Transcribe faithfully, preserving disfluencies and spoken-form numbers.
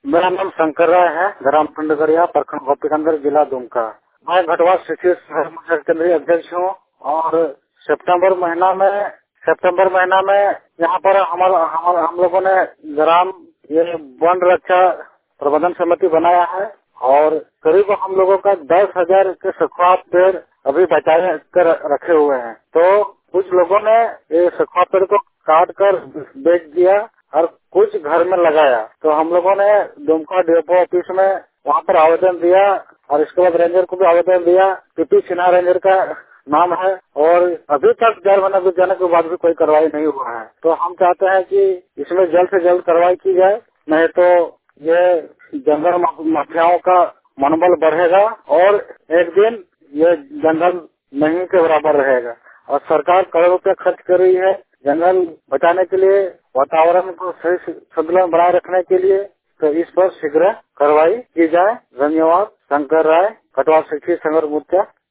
मेरा नाम शंकर राय है, ग्राम टंडगड़िया, प्रखंड गोपीगंज, जिला दुमका। मैं घटवा शिक्षित केंद्रीय अध्यक्ष हूँ और सितंबर महीना में सितंबर महीना में यहाँ पर हमारा हम, हम लोगों ने ग्राम ये वन रक्षा प्रबंधन समिति बनाया है और करीब हम लोगों का दस हजार के सखुआ पेड़ अभी बचाए कर रखे हुए हैं। तो कुछ लोगों ने ये सखुआ पेड़ को काट कर बेच दिया और कुछ घर में लगाया। तो हम लोगों ने दुमका डीएफओ ऑफिस में वहाँ पर आवेदन दिया और इसके बाद रेंजर को भी आवेदन दिया। पीपी सिन्हा रेंजर का नाम है और अभी तक चार महीने बीत जाने के बाद भी कोई कार्रवाई नहीं हुआ है। तो हम चाहते हैं कि इसमें जल्द से जल्द कार्रवाई की जाए, नहीं तो ये जंगल माफियाओं का मनोबल बढ़ेगा और एक दिन ये जंगल नहीं के बराबर रहेगा। और सरकार करोड़ों रुपए खर्च कर रही है जंगल बचाने के लिए, वातावरण को सही संतुलन बनाए रखने के लिए। तो इस पर शीघ्र कार्रवाई की जाए। धन्यवाद। शंकर राय, कटवा शिक्षित संघर्ष मोर्चा।